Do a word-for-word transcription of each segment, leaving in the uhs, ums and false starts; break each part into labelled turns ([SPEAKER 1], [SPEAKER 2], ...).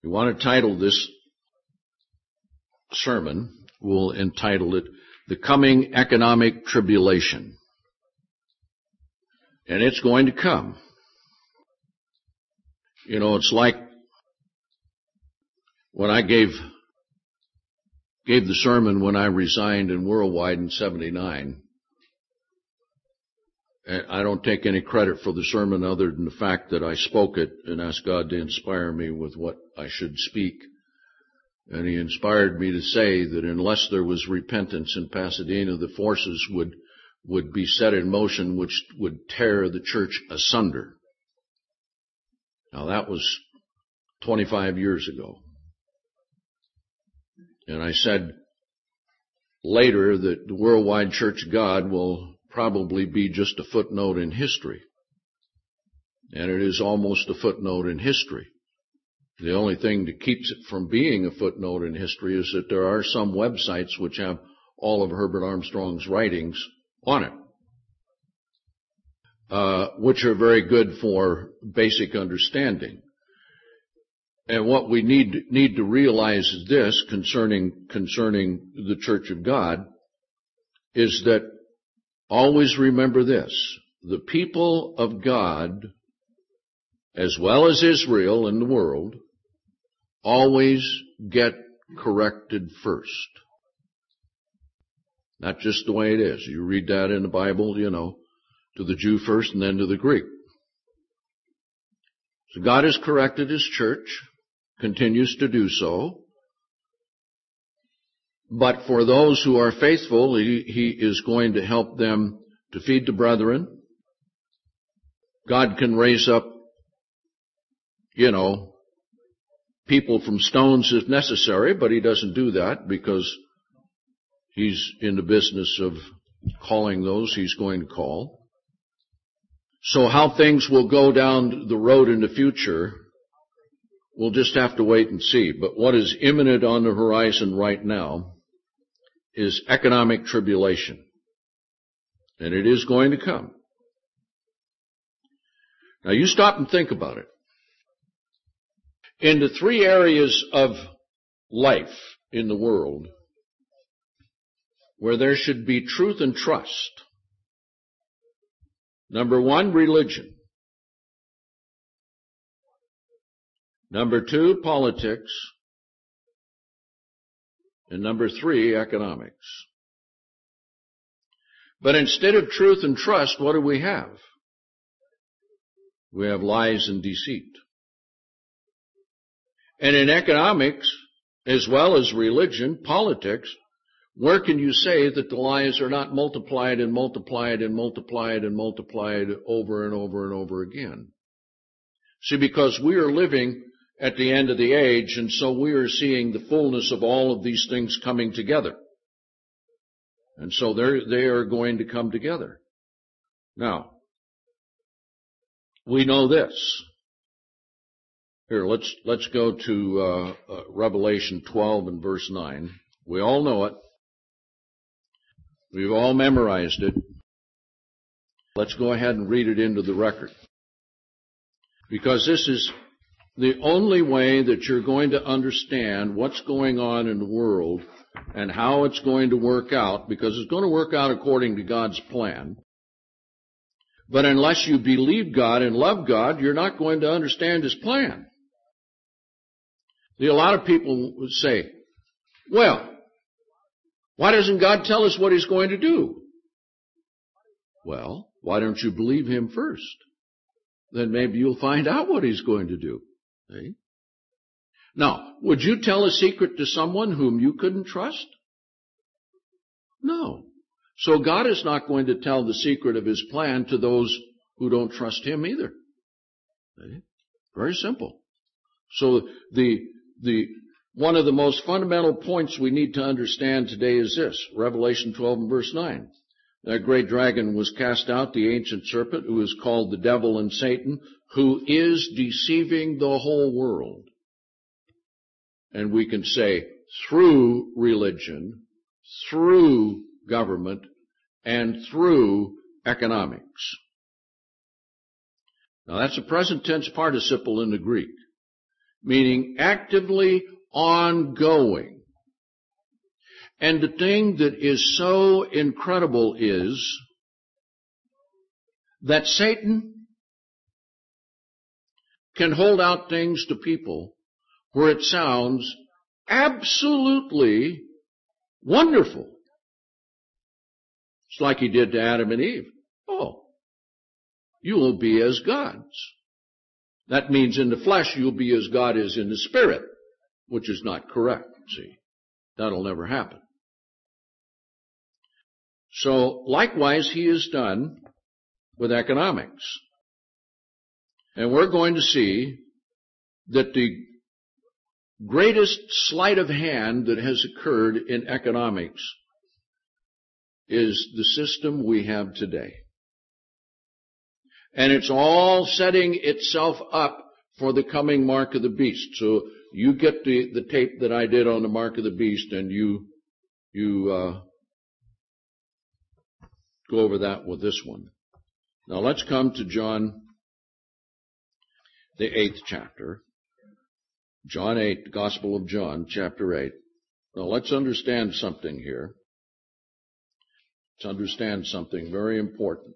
[SPEAKER 1] You want to title this sermon, we'll entitle it, The Coming Economic Tribulation. And it's going to come. You know, it's like when I gave gave the sermon when I resigned in Worldwide in seventy-nine. And I don't take any credit for the sermon other than the fact that I spoke it and asked God to inspire me with what I should speak. And He inspired me to say that unless there was repentance in Pasadena, the forces would would be set in motion which would tear the church asunder. Now that was twenty-five years ago. And I said later that the Worldwide Church of God will probably be just a footnote in history. And it is almost a footnote in history. The only thing that keeps it from being a footnote in history is that there are some websites which have all of Herbert Armstrong's writings on it, uh, which are very good for basic understanding. And what we need need to realize is this concerning concerning the Church of God is that always remember this: the people of God, as well as Israel and the world, always get corrected first. Not just the way it is. You read that in the Bible, you know, to the Jew first and then to the Greek. So God has corrected His church, continues to do so. But for those who are faithful, he, he is going to help them to feed the brethren. God can raise up, you know, people from stones if necessary, but He doesn't do that because He's in the business of calling those He's going to call. So how things will go down the road in the future, we'll just have to wait and see. But what is imminent on the horizon right now is economic tribulation. And it is going to come. Now you stop and think about it. In the three areas of life in the world where there should be truth and trust, number one, religion. Number two, politics. And number three, economics. But instead of truth and trust, what do we have? We have lies and deceit. And in economics, as well as religion, politics, where can you say that the lies are not multiplied and multiplied and multiplied and multiplied over and over and over again? See, because we are living at the end of the age, and so we are seeing the fullness of all of these things coming together. And so they're, they are going to come together. Now, we know this. Here, let's, let's go to uh, uh, Revelation twelve and verse nine. We all know it. We've all memorized it. Let's go ahead and read it into the record. Because this is the only way that you're going to understand what's going on in the world and how it's going to work out, because it's going to work out according to God's plan. But unless you believe God and love God, you're not going to understand His plan. See, a lot of people would say, well, why doesn't God tell us what He's going to do? Well, why don't you believe Him first? Then maybe you'll find out what He's going to do. See? Now, would you tell a secret to someone whom you couldn't trust? No. So God is not going to tell the secret of His plan to those who don't trust Him either. See? Very simple. So the, the, one of the most fundamental points we need to understand today is this, Revelation twelve and verse nine. That great dragon was cast out, the ancient serpent, who is called the devil and Satan, who is deceiving the whole world. And we can say through religion, through government, and through economics. Now that's a present tense participle in the Greek. meaning actively ongoing. And the thing that is so incredible is that Satan can hold out things to people where it sounds absolutely wonderful. It's like he did to Adam and Eve. Oh, you will be as gods. That means in the flesh you'll be as God is in the spirit, which is not correct, see. That'll never happen. So, likewise, he is done with economics. And we're going to see that the greatest sleight of hand that has occurred in economics is the system we have today. And it's all setting itself up for the coming mark of the beast. So you get the, the tape that I did on the mark of the beast, and you, you, uh, go over that with this one. Now let's come to John, the eighth chapter. John eight, the Gospel of John, chapter eight. Now let's understand something here. Let's understand something very important.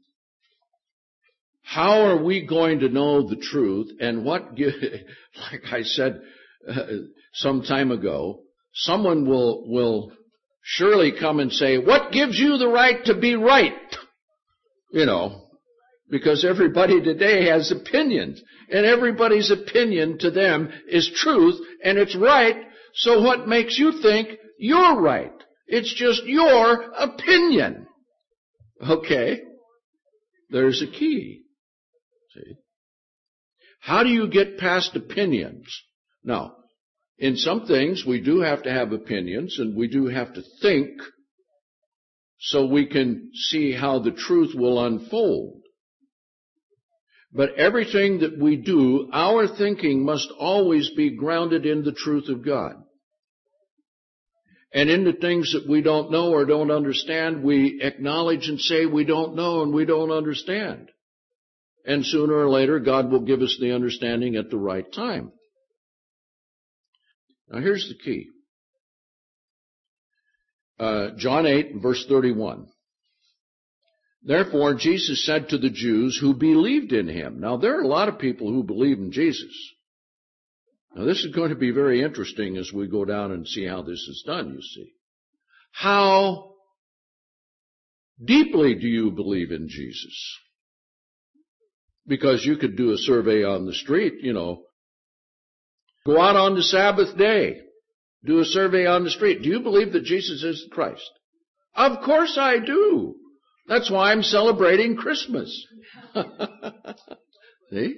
[SPEAKER 1] How are we going to know the truth, and what give, like I said uh, some time ago, someone will, will surely come and say, what gives you the right to be right? You know, because everybody today has opinions, and everybody's opinion to them is truth, and it's right, so what makes you think you're right? It's just your opinion. Okay? There's a key. See? How do you get past opinions? Now, in some things we do have to have opinions, and we do have to think so we can see how the truth will unfold. But everything that we do, our thinking must always be grounded in the truth of God. And in the things that we don't know or don't understand, we acknowledge and say we don't know and we don't understand. And sooner or later, God will give us the understanding at the right time. Now here's the key. Uh, John eight, verse thirty-one. Therefore, Jesus said to the Jews who believed in him. Now, there are a lot of people who believe in Jesus. Now, this is going to be very interesting as we go down and see how this is done, you see. How deeply do you believe in Jesus? Because you could do a survey on the street, you know. Go out on the Sabbath day. Do a survey on the street. Do you believe that Jesus is the Christ? Of course I do. That's why I'm celebrating Christmas. See?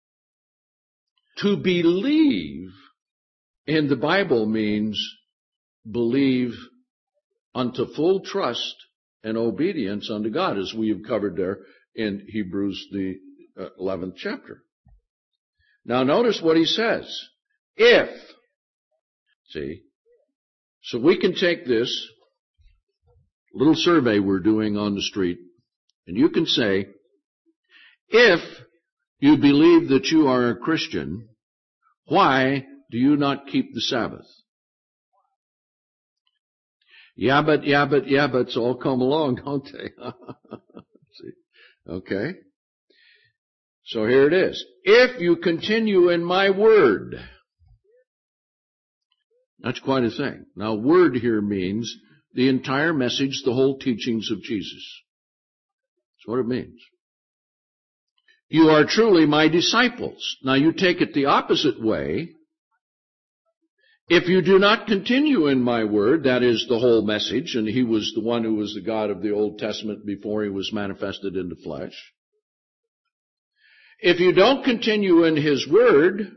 [SPEAKER 1] To believe in the Bible means believe unto full trust and obedience unto God, as we have covered there in Hebrews, the eleventh chapter. Now notice what he says. If. See? So we can take this little survey we're doing on the street, and you can say, if you believe that you are a Christian, why do you not keep the Sabbath? Yeah, but, yeah, but, yeah, but's all come along, don't they? See? Okay? So here it is. If you continue in my word. That's quite a thing. Now, word here means the entire message, the whole teachings of Jesus. That's what it means. You are truly my disciples. Now you take it the opposite way. If you do not continue in my word, that is the whole message, and he was the one who was the God of the Old Testament before he was manifested in the flesh. If you don't continue in his word,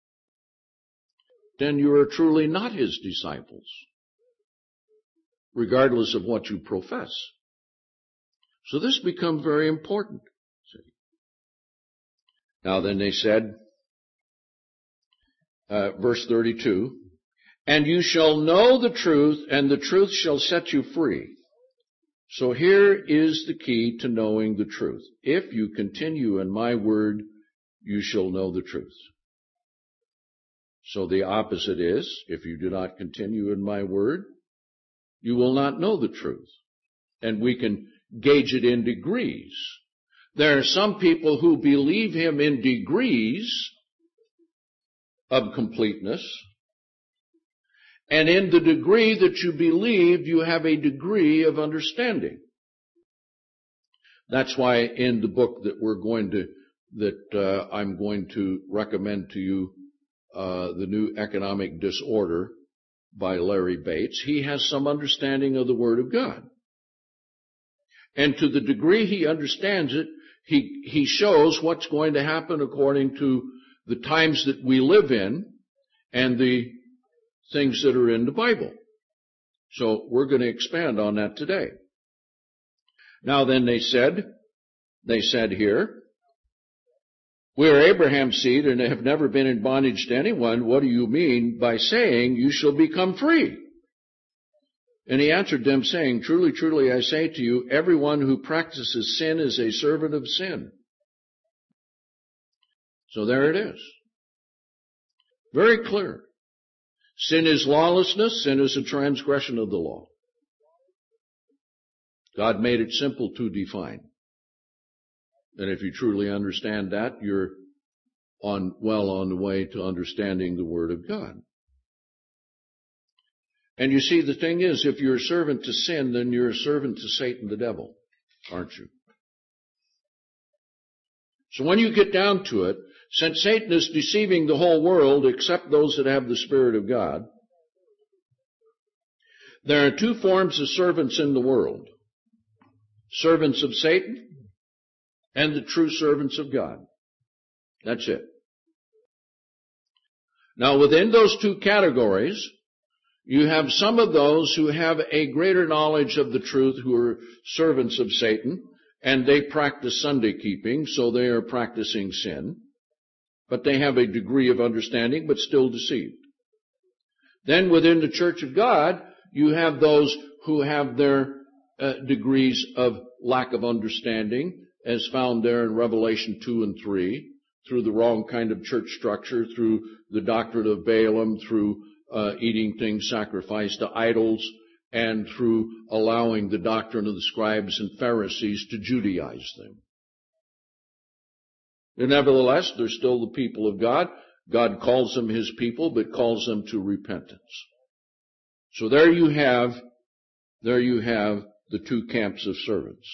[SPEAKER 1] then you are truly not his disciples, regardless of what you profess. So this becomes very important. See? Now then they said, uh, verse thirty-two, and you shall know the truth, and the truth shall set you free. So here is the key to knowing the truth. If you continue in my word, you shall know the truth. So the opposite is, if you do not continue in my word, you will not know the truth. And we can gauge it in degrees. There are some people who believe him in degrees of completeness, and in the degree that you believe, you have a degree of understanding. That's why in the book that we're going to, that uh, I'm going to recommend to you, uh, The New Economic Disorder by Larry Bates, he has some understanding of the Word of God. And to the degree he understands it, he, he shows what's going to happen according to the times that we live in and the things that are in the Bible. So we're going to expand on that today. Now then they said, they said here, we are Abraham's seed and have never been in bondage to anyone. What do you mean by saying you shall become free? And he answered them saying, truly, truly, I say to you, everyone who practices sin is a servant of sin. So there it is. Very clear. Sin is lawlessness. Sin is a transgression of the law. God made it simple to define. And if you truly understand that, you're on, well on the way to understanding the Word of God. And you see, the thing is, if you're a servant to sin, then you're a servant to Satan the devil, aren't you? So when you get down to it, since Satan is deceiving the whole world except those that have the Spirit of God, there are two forms of servants in the world. Servants of Satan and the true servants of God. That's it. Now within those two categories, you have some of those who have a greater knowledge of the truth who are servants of Satan, and they practice Sunday keeping, so they are practicing sin. But they have a degree of understanding, but still deceived. Then within the church of God, you have those who have their uh, degrees of lack of understanding, as found there in Revelation two and three, through the wrong kind of church structure, through the doctrine of Balaam, through uh, eating things sacrificed to idols, and through allowing the doctrine of the scribes and Pharisees to Judaize them. And nevertheless, they're still the people of God. God calls them his people, but calls them to repentance. So there you have, there you have the two camps of servants.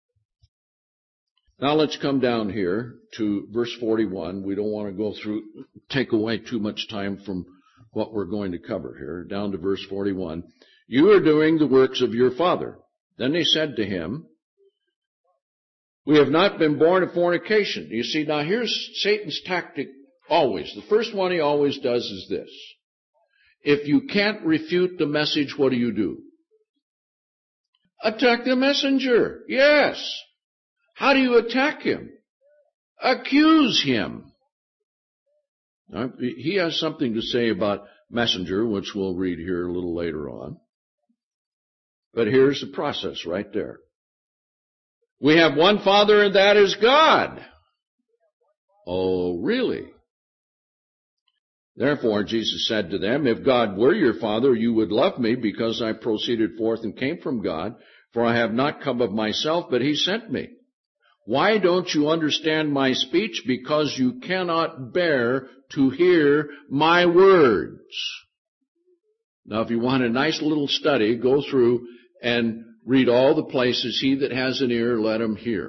[SPEAKER 1] Now let's come down here to verse forty-one. We don't want to go through, take away too much time from what we're going to cover here. Down to verse forty-one. You are doing the works of your father. Then they said to him, we have not been born of fornication. You see, now here's Satan's tactic always. The first one he always does is this. If you can't refute the message, what do you do? Attack the messenger. Yes. How do you attack him? Accuse him. Now, he has something to say about messenger, which we'll read here a little later on. But here's the process right there. We have one Father, and that is God. Oh, really? Therefore, Jesus said to them, if God were your Father, you would love me, because I proceeded forth and came from God, for I have not come of myself, but he sent me. Why don't you understand my speech? Because you cannot bear to hear my words. Now, if you want a nice little study, go through and read all the places, he that has an ear, let him hear.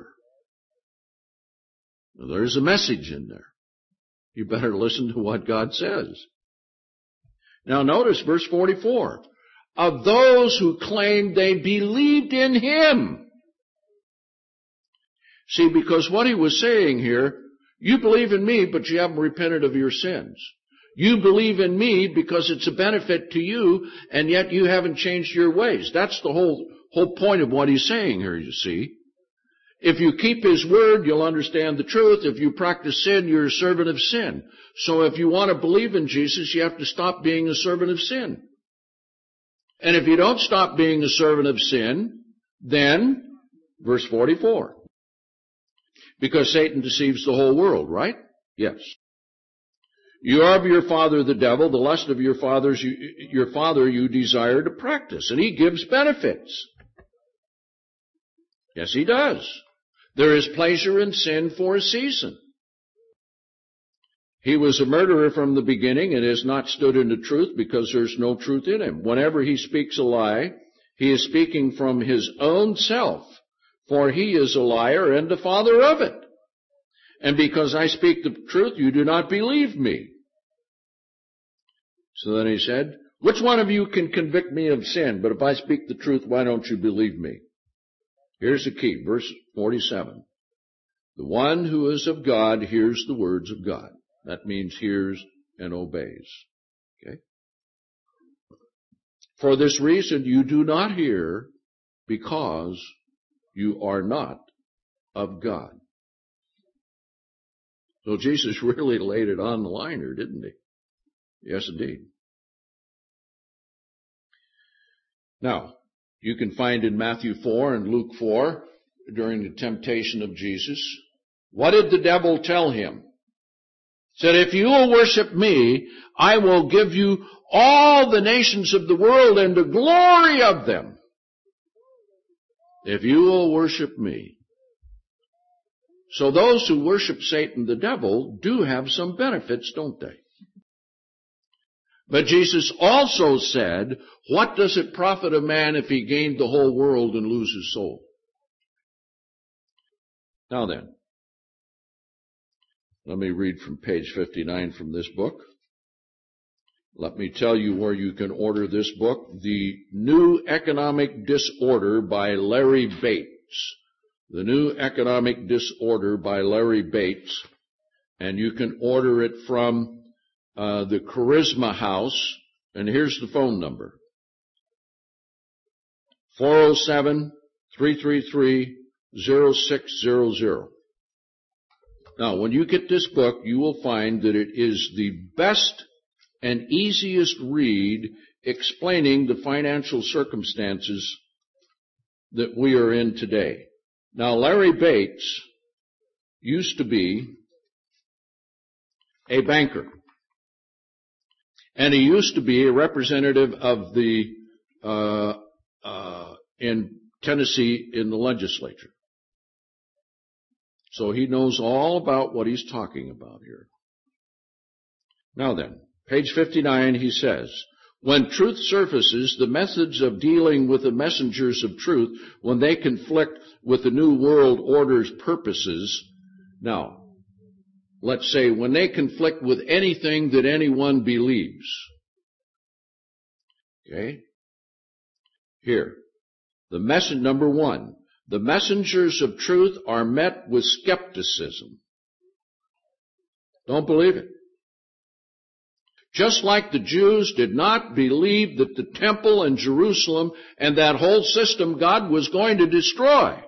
[SPEAKER 1] Now, there's a message in there. You better listen to what God says. Now notice verse forty-four. Of those who claimed they believed in him. See, because what he was saying here, you believe in me, but you haven't repented of your sins. You believe in me because it's a benefit to you, and yet you haven't changed your ways. That's the whole whole point of what he's saying here, you see. If you keep his word, you'll understand the truth. If you practice sin, you're a servant of sin. So if you want to believe in Jesus, you have to stop being a servant of sin. And if you don't stop being a servant of sin, then, verse forty-four, because Satan deceives the whole world, right? Yes. You are of your father the devil, the lust of your father's you, your father you desire to practice. And he gives benefits. Yes, he does. There is pleasure in sin for a season. He was a murderer from the beginning and has not stood in the truth because there's no truth in him. Whenever he speaks a lie, he is speaking from his own self, for he is a liar and the father of it. And because I speak the truth, you do not believe me. So then he said, which one of you can convict me of sin? But if I speak the truth, why don't you believe me? Here's the key, verse forty-seven. The one who is of God hears the words of God. That means hears and obeys. Okay? For this reason you do not hear, because you are not of God. So Jesus really laid it on the line here, didn't he? Yes, indeed. Now, you can find in Matthew four and Luke four, during the temptation of Jesus, what did the devil tell him? He said, if you will worship me, I will give you all the nations of the world and the glory of them. If you will worship me. So those who worship Satan, the devil, do have some benefits, don't they? But Jesus also said, what does it profit a man if he gained the whole world and lose his soul? Now then, let me read from page fifty-nine from this book. Let me tell you where you can order this book, The New Economic Disorder by Larry Bates. The New Economic Disorder by Larry Bates. And you can order it from uh, the Charisma House. And here's the phone number. four oh seven, three three three, oh six hundred. Now, when you get this book, you will find that it is the best and easiest read explaining the financial circumstances that we are in today. Now, Larry Bates used to be a banker, and he used to be a representative of the uh, uh, in Tennessee in the legislature. So he knows all about what he's talking about here. Now then, page fifty-nine, he says, when truth surfaces, the methods of dealing with the messengers of truth, when they conflict with the New World Order's purposes, now, let's say when they conflict with anything that anyone believes. Okay? Here, the message, number one, the messengers of truth are met with skepticism. Don't believe it. Just like the Jews did not believe that the temple and Jerusalem and that whole system God was going to destroy.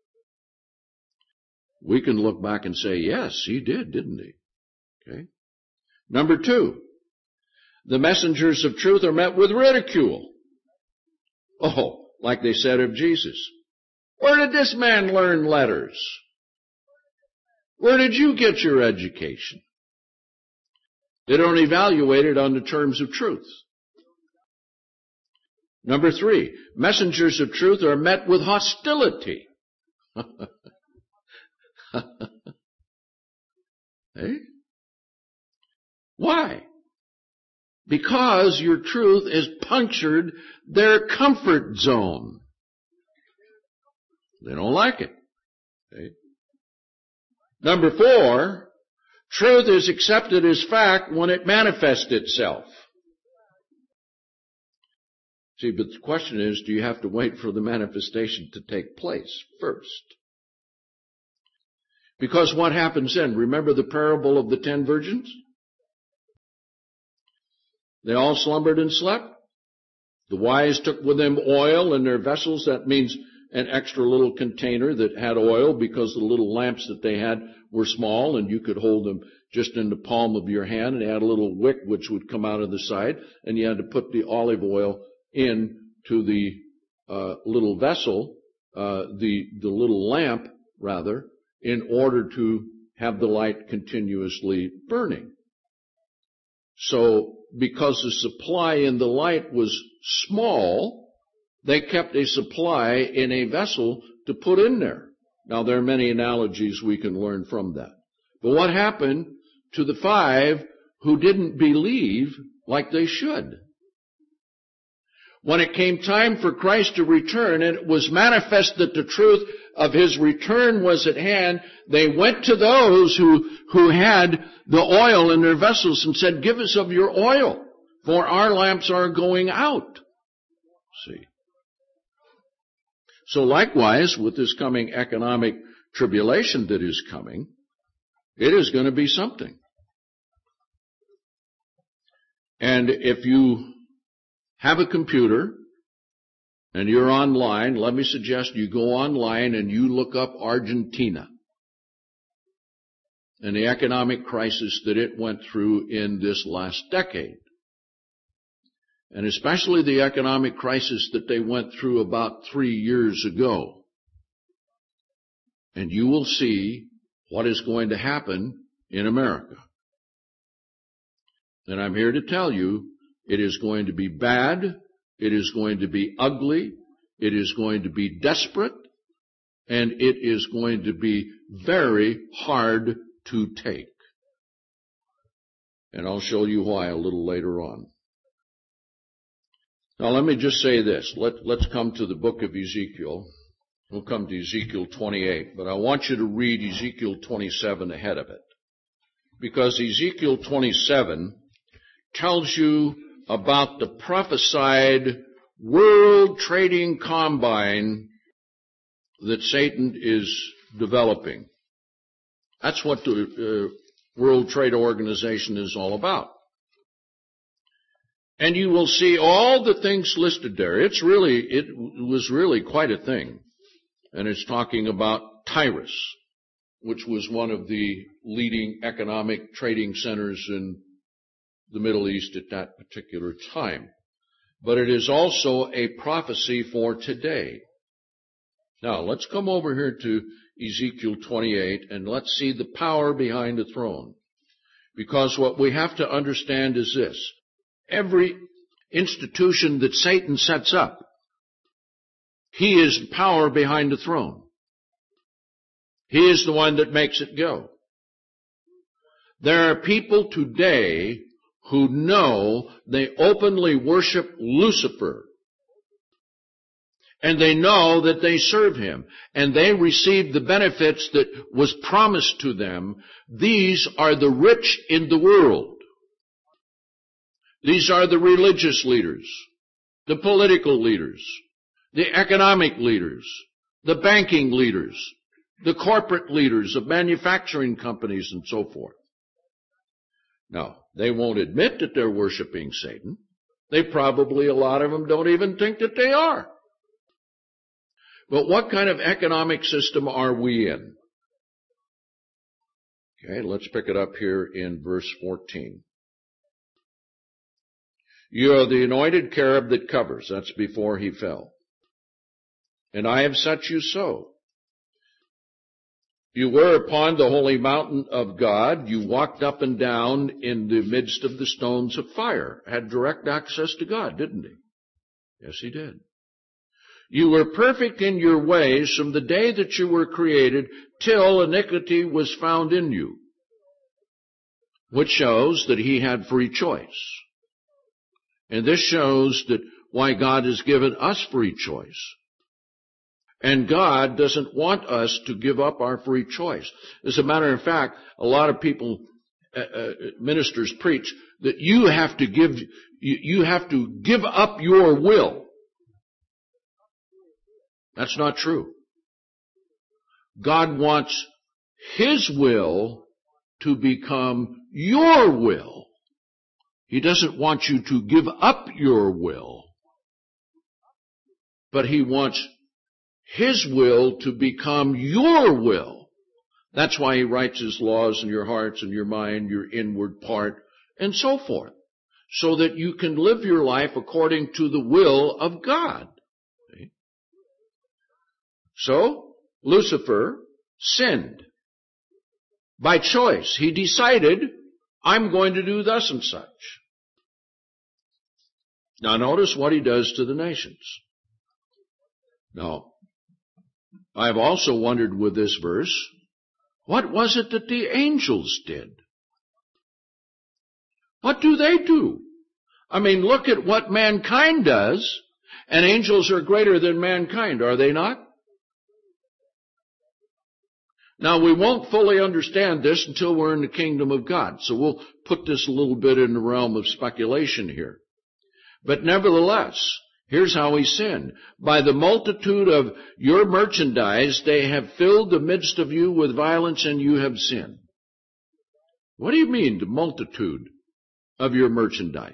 [SPEAKER 1] We can look back and say, yes, he did, didn't he? Okay. Number two, the messengers of truth are met with ridicule. Oh, like they said of Jesus. Where did this man learn letters? Where did you get your education? They don't evaluate it on the terms of truth. Number three, messengers of truth are met with hostility. Hey? Why? Because your truth has punctured their comfort zone. They don't like it. Okay. Number four, truth is accepted as fact when it manifests itself. See, but the question is, do you have to wait for the manifestation to take place first? Because what happens then? Remember the parable of the ten virgins? They all slumbered and slept. The wise took with them oil in their vessels. That means an extra little container that had oil, because the little lamps that they had were small and you could hold them just in the palm of your hand, and they had a little wick which would come out of the side, and you had to put the olive oil in to the uh, little vessel, uh, the, the little lamp, rather, in order to have the light continuously burning. So, because the supply in the light was small, they kept a supply in a vessel to put in there. Now, there are many analogies we can learn from that. But what happened to the five who didn't believe like they should? When it came time for Christ to return, and it was manifest that the truth of His return was at hand, they went to those who, who had the oil in their vessels and said, "Give us of your oil, for our lamps are going out." See? So likewise, with this coming economic tribulation that is coming, it is going to be something. And if you have a computer and you're online, let me suggest you go online and you look up Argentina and the economic crisis that it went through in this last decade. And especially the economic crisis that they went through about three years ago. And you will see what is going to happen in America. And I'm here to tell you, it is going to be bad, it is going to be ugly, it is going to be desperate, and it is going to be very hard to take. And I'll show you why a little later on. Now let me just say this. Let, let's come to the book of Ezekiel. We'll come to Ezekiel twenty-eight, but I want you to read Ezekiel twenty-seven ahead of it. Because Ezekiel twenty-seven tells you about the prophesied world trading combine that Satan is developing. That's what the uh, World Trade Organization is all about. And you will see all the things listed there. It's really, it was really quite a thing. And it's talking about Tyrus, which was one of the leading economic trading centers in the Middle East at that particular time. But it is also a prophecy for today. Now, let's come over here to Ezekiel twenty-eight and let's see the power behind the throne. Because what we have to understand is this. Every institution that Satan sets up, he is the power behind the throne. He is the one that makes it go. There are people today who know they openly worship Lucifer. And they know that they serve him. And they receive the benefits that was promised to them. These are the rich in the world. These are the religious leaders, the political leaders, the economic leaders, the banking leaders, the corporate leaders of manufacturing companies and so forth. Now, they won't admit that they're worshiping Satan. They probably, a lot of them, don't even think that they are. But what kind of economic system are we in? Okay, let's pick it up here in verse fourteen. You are the anointed cherub that covers. That's before he fell. And I have set you so. You were upon the holy mountain of God. You walked up and down in the midst of the stones of fire. Had direct access to God, didn't he? Yes, he did. You were perfect in your ways from the day that you were created till iniquity was found in you. Which shows that he had free choice. And this shows that why God has given us free choice. And God doesn't want us to give up our free choice. As a matter of fact, a lot of people, uh, uh, ministers preach that you have to give, you, you have to give up your will. That's not true. God wants His will to become your will. He doesn't want you to give up your will, but He wants His will to become your will. That's why He writes His laws in your hearts and your mind, your inward part, and so forth, so that you can live your life according to the will of God. See? So, Lucifer sinned by choice. He decided I'm going to do thus and such. Now notice what he does to the nations. Now, I've also wondered with this verse, what was it that the angels did? What do they do? I mean, look at what mankind does, and angels are greater than mankind, are they not? Now, we won't fully understand this until we're in the kingdom of God, so we'll put this a little bit in the realm of speculation here. But nevertheless, here's how he sinned. By the multitude of your merchandise, they have filled the midst of you with violence, and you have sinned. What do you mean, the multitude of your merchandise?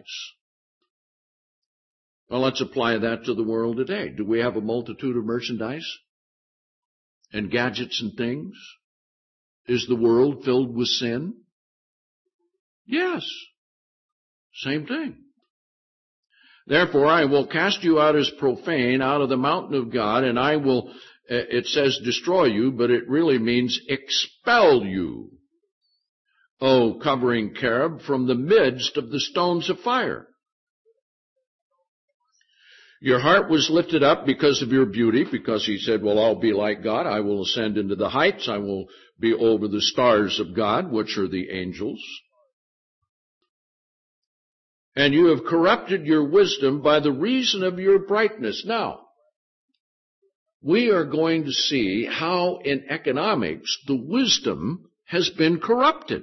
[SPEAKER 1] Well, let's apply that to the world today. Do we have a multitude of merchandise and gadgets and things? Is the world filled with sin? Yes. Same thing. Therefore, I will cast you out as profane out of the mountain of God, and I will, it says destroy you, but it really means expel you, O covering cherub, from the midst of the stones of fire. Your heart was lifted up because of your beauty, because he said, well, I'll be like God. I will ascend into the heights. I will be over the stars of God, which are the angels. And you have corrupted your wisdom by the reason of your brightness. Now, we are going to see how in economics the wisdom has been corrupted.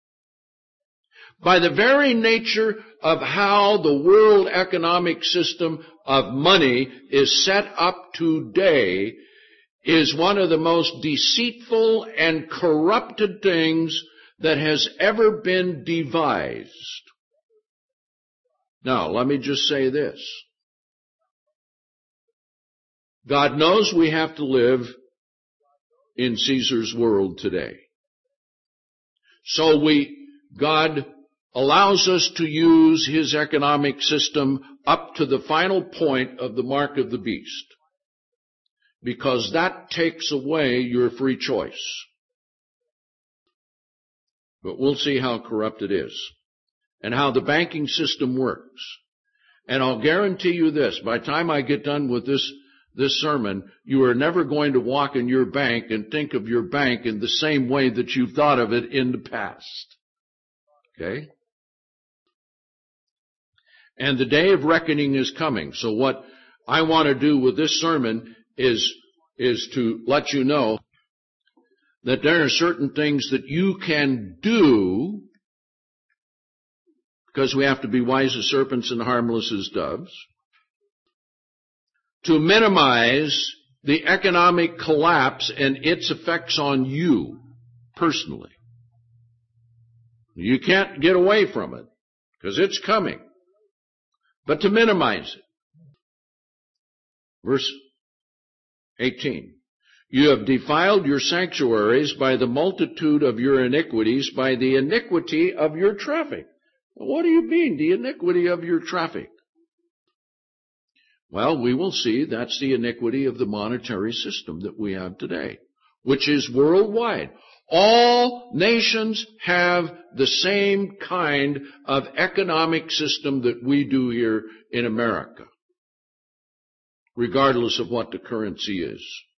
[SPEAKER 1] By the very nature of how the world economic system of money is set up today is one of the most deceitful and corrupted things that has ever been devised. Now, let me just say this. God knows we have to live in Caesar's world today. So we, God allows us to use his economic system up to the final point of the mark of the beast, because that takes away your free choice. But we'll see how corrupt it is, and how the banking system works. And I'll guarantee you this, by the time I get done with this, this sermon, you are never going to walk in your bank and think of your bank in the same way that you've thought of it in the past. Okay? And the day of reckoning is coming. So what I want to do with this sermon is, is to let you know that there are certain things that you can do, because we have to be wise as serpents and harmless as doves, to minimize the economic collapse and its effects on you personally. You can't get away from it, because it's coming. But to minimize it. Verse eighteen. You have defiled your sanctuaries by the multitude of your iniquities, by the iniquity of your traffic. What do you mean, the iniquity of your traffic? Well, we will see that's the iniquity of the monetary system that we have today, which is worldwide. All nations have the same kind of economic system that we do here in America, regardless of what the currency is.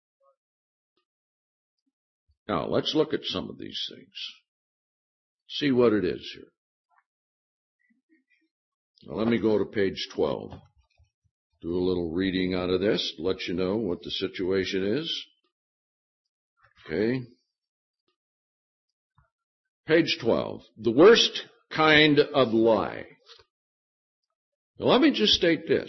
[SPEAKER 1] Now, let's look at some of these things. See what it is here. Now, let me go to page twelve. Do a little reading out of this, let you know what the situation is. Okay. Page twelve. The worst kind of lie. Now, let me just state this.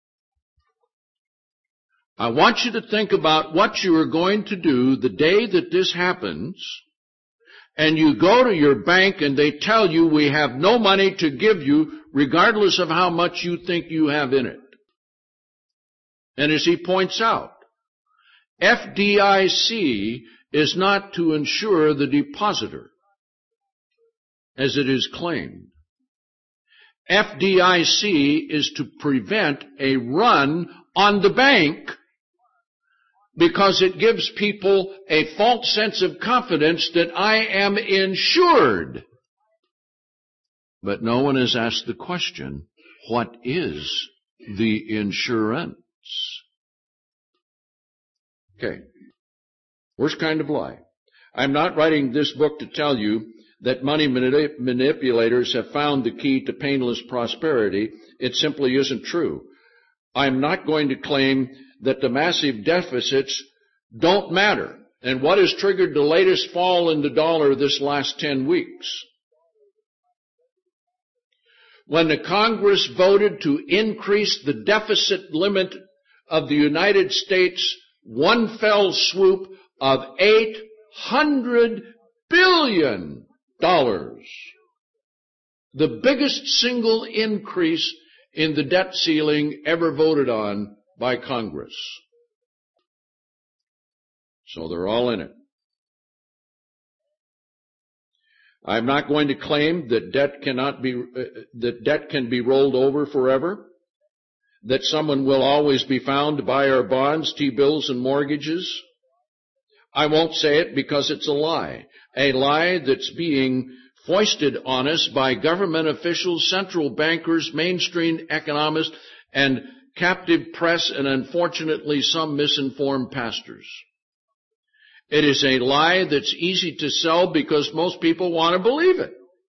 [SPEAKER 1] I want you to think about what you are going to do the day that this happens, and you go to your bank and they tell you we have no money to give you regardless of how much you think you have in it. And as he points out, F D I C is not to insure the depositor, as it is claimed. F D I C is to prevent a run on the bank, because it gives people a false sense of confidence that I am insured. But no one has asked the question, what is the insurance? Okay. Worst kind of lie. I'm not writing this book to tell you that money manip- manipulators have found the key to painless prosperity. It simply isn't true. I'm not going to claim that the massive deficits don't matter. And what has triggered the latest fall in the dollar this last ten weeks? When the Congress voted to increase the deficit limit of the United States, one fell swoop of eight hundred billion dollars. The biggest single increase in the debt ceiling ever voted on by Congress. So they're all in it. I'm not going to claim that debt cannot be, uh, that debt can be rolled over forever, that someone will always be found to buy our bonds, T-bills, and mortgages. I won't say it because it's a lie, a lie that's being foisted on us by government officials, central bankers, mainstream economists, and captive press, and unfortunately some misinformed pastors. It is a lie that's easy to sell because most people want to believe it.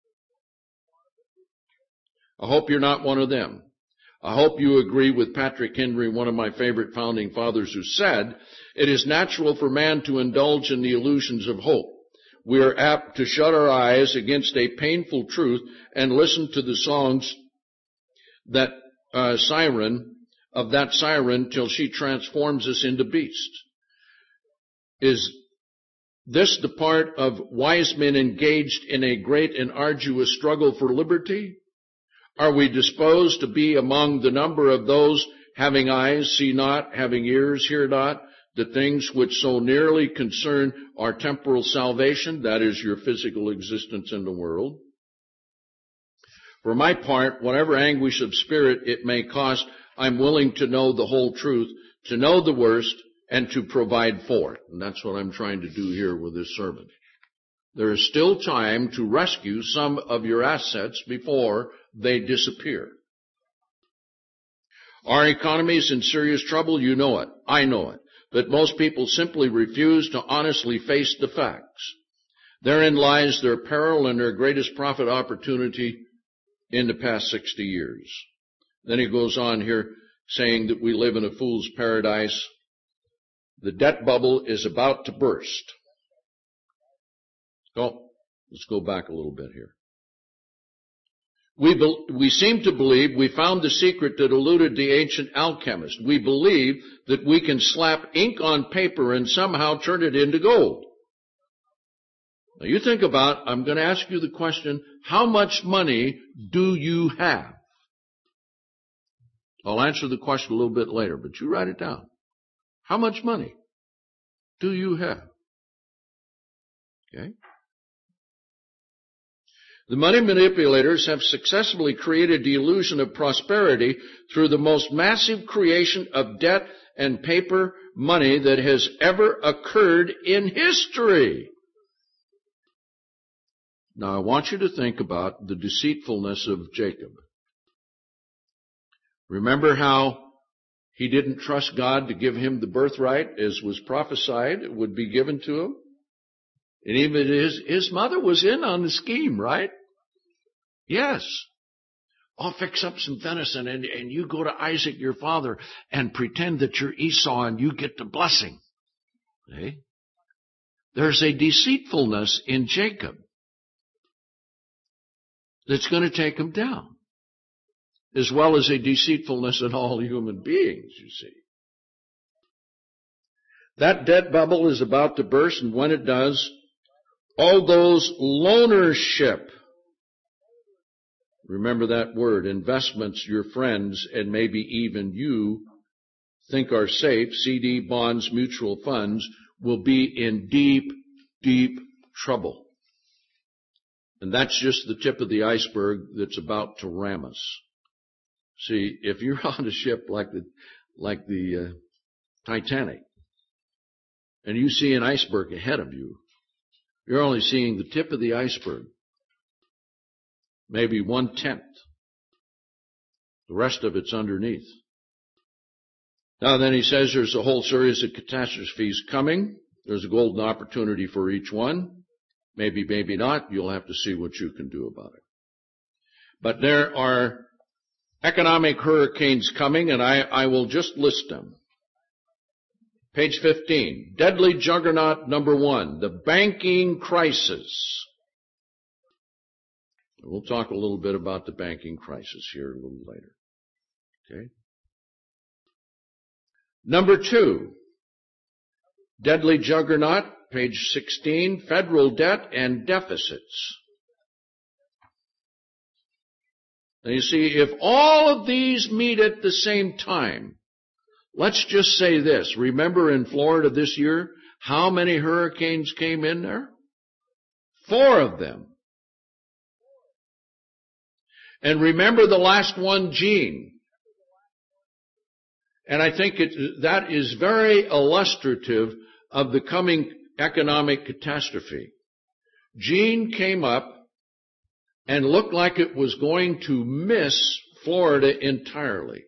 [SPEAKER 1] I hope you're not one of them. I hope you agree with Patrick Henry, one of my favorite founding fathers, who said, "It is natural for man to indulge in the illusions of hope. We are apt to shut our eyes against a painful truth and listen to the songs that uh, siren of that siren till she transforms us into beasts." Is this the part of wise men engaged in a great and arduous struggle for liberty? Are we disposed to be among the number of those having eyes, see not, having ears, hear not, the things which so nearly concern our temporal salvation, that is, your physical existence in the world? For my part, whatever anguish of spirit it may cost, I'm willing to know the whole truth, to know the worst, and to provide for it. And that's what I'm trying to do here with this sermon. There is still time to rescue some of your assets before they disappear. Our economy is in serious trouble. You know it. I know it. But most people simply refuse to honestly face the facts. Therein lies their peril and their greatest profit opportunity in the past sixty years. Then he goes on here saying that we live in a fool's paradise. The debt bubble is about to burst. Oh, let's go back a little bit here. We, be, we seem to believe we found the secret that eluded the ancient alchemist. We believe that we can slap ink on paper and somehow turn it into gold. Now you think about, I'm going to ask you the question, how much money do you have? I'll answer the question a little bit later, but you write it down. How much money do you have? Okay. The money manipulators have successfully created the illusion of prosperity through the most massive creation of debt and paper money that has ever occurred in history. Now, I want you to think about the deceitfulness of Jacob. Remember how he didn't trust God to give him the birthright, as was prophesied it would be given to him? And even his, his mother was in on the scheme, right? Yes. I'll fix up some venison and, and you go to Isaac, your father, and pretend that you're Esau and you get the blessing. Okay? There's a deceitfulness in Jacob that's going to take him down, as well as a deceitfulness in all human beings, you see. That debt bubble is about to burst, and when it does, all those loanership, remember that word, investments your friends and maybe even you think are safe, C D, bonds, mutual funds, will be in deep, deep trouble. And that's just the tip of the iceberg that's about to ram us. See, if you're on a ship like the, like the uh, Titanic, and you see an iceberg ahead of you, you're only seeing the tip of the iceberg. maybe one-tenth. The rest of it's underneath. Now then he says there's a whole series of catastrophes coming. There's a golden opportunity for each one. Maybe, maybe not. You'll have to see what you can do about it. But there are economic hurricanes coming, and I, I will just list them. Page fifteen, deadly juggernaut number one, the banking crisis. We'll talk a little bit about the banking crisis here a little later. Okay. Number two, deadly juggernaut, page sixteen, federal debt and deficits. Now you see, if all of these meet at the same time, let's just say this. Remember in Florida this year, how many hurricanes came in there? Four of them. And remember the last one, Gene. And I think it, that is very illustrative of the coming economic catastrophe. Gene came up and looked like it was going to miss Florida entirely.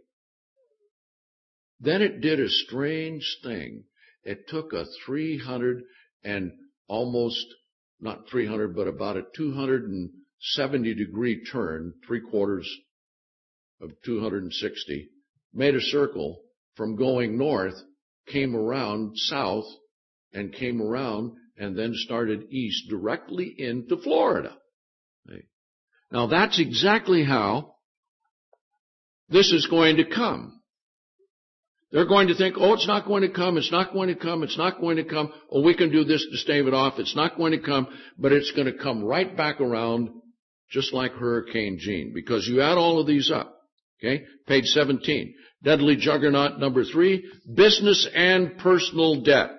[SPEAKER 1] Then it did a strange thing. It took a three hundred and almost, not three hundred, but about a two hundred seventy degree turn, three quarters of two hundred sixty, made a circle from going north, came around south, and came around and then started east directly into Florida. Now that's exactly how this is going to come. They're going to think, oh, it's not going to come, it's not going to come, it's not going to come. Oh, we can do this to stave it off. It's not going to come, but it's going to come right back around just like Hurricane Gene, because you add all of these up. Okay, page seventeen. Deadly juggernaut number three, business and personal debt.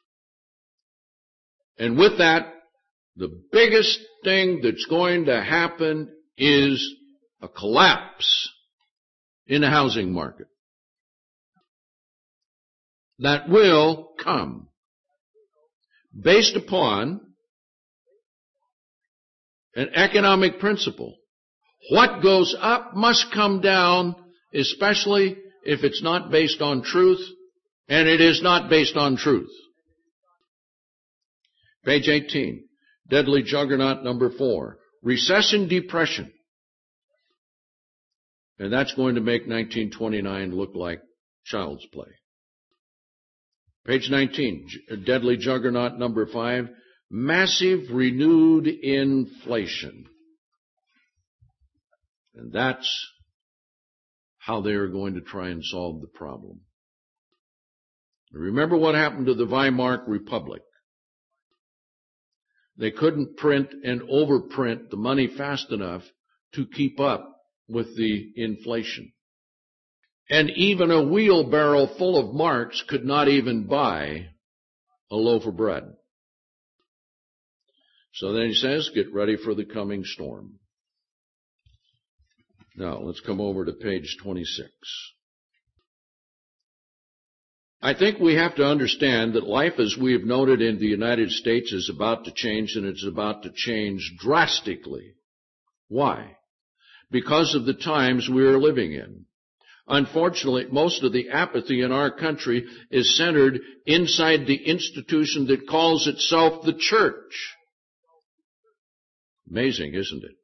[SPEAKER 1] And with that, the biggest thing that's going to happen is a collapse in the housing market. That will come based upon an economic principle. What goes up must come down, especially if it's not based on truth, and it is not based on truth. Page eighteen, deadly juggernaut number four, recession depression. And that's going to make nineteen twenty-nine look like child's play. Page nineteen, deadly juggernaut number five, massive renewed inflation. And that's how they are going to try and solve the problem. Remember what happened to the Weimar Republic. They couldn't print and overprint the money fast enough to keep up with the inflation. And even a wheelbarrow full of marks could not even buy a loaf of bread. So then he says, get ready for the coming storm. Now, let's come over to page twenty-six. I think we have to understand that life, as we have noted in the United States, is about to change, and it's about to change drastically. Why? Because of the times we are living in. Unfortunately, most of the apathy in our country is centered inside the institution that calls itself the church. Amazing, isn't it?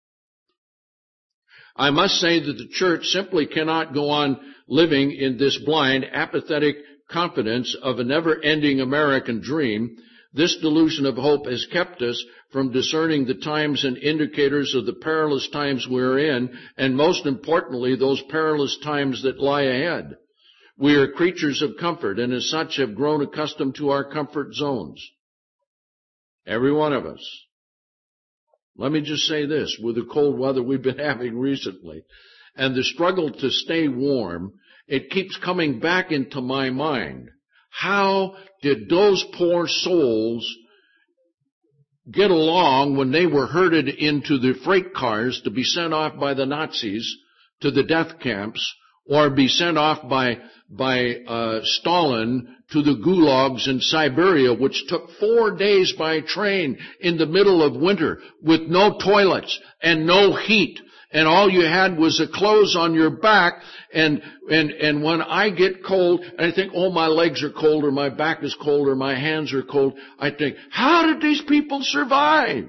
[SPEAKER 1] I must say that the church simply cannot go on living in this blind, apathetic confidence of a never-ending American dream. This delusion of hope has kept us from discerning the times and indicators of the perilous times we're in, and most importantly, those perilous times that lie ahead. We are creatures of comfort, and as such have grown accustomed to our comfort zones. Every one of us. Let me just say this, with the cold weather we've been having recently, and the struggle to stay warm, it keeps coming back into my mind. How did those poor souls get along when they were herded into the freight cars to be sent off by the Nazis to the death camps, or be sent off by, by uh, Stalin to the gulags in Siberia, which took four days by train in the middle of winter with no toilets and no heat. And all you had was the clothes on your back. And, and, and when I get cold, and I think, oh, my legs are cold, or my back is cold, or my hands are cold, I think, how did these people survive?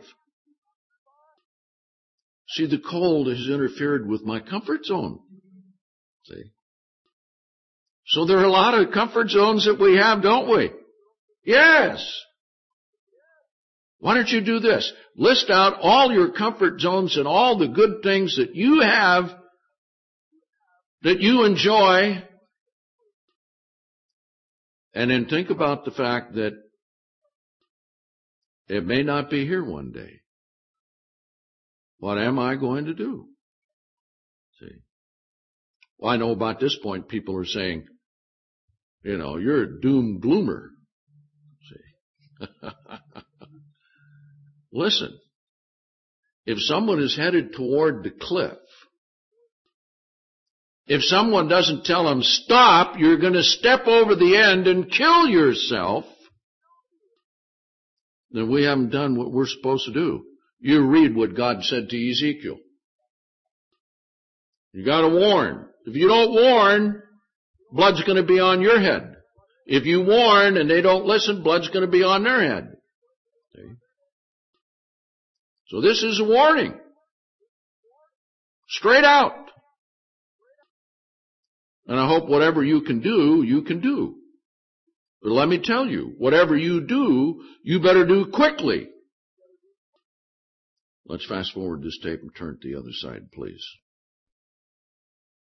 [SPEAKER 1] See, the cold has interfered with my comfort zone. See? So there are a lot of comfort zones that we have, don't we? Yes. Why don't you do this? List out all your comfort zones and all the good things that you have, that you enjoy, and then think about the fact that it may not be here one day. What am I going to do? See? Well, I know about this point people are saying, you know, you're a doom gloomer. See? Listen, if someone is headed toward the cliff, if someone doesn't tell them, stop, you're going to step over the end and kill yourself, then we haven't done what we're supposed to do. You read what God said to Ezekiel. You got to warn. If you don't warn, blood's going to be on your head. If you warn and they don't listen, blood's going to be on their head. See? So this is a warning. Straight out. And I hope whatever you can do, you can do. But let me tell you, whatever you do, you better do quickly. Let's fast forward this tape and turn to the other side, please.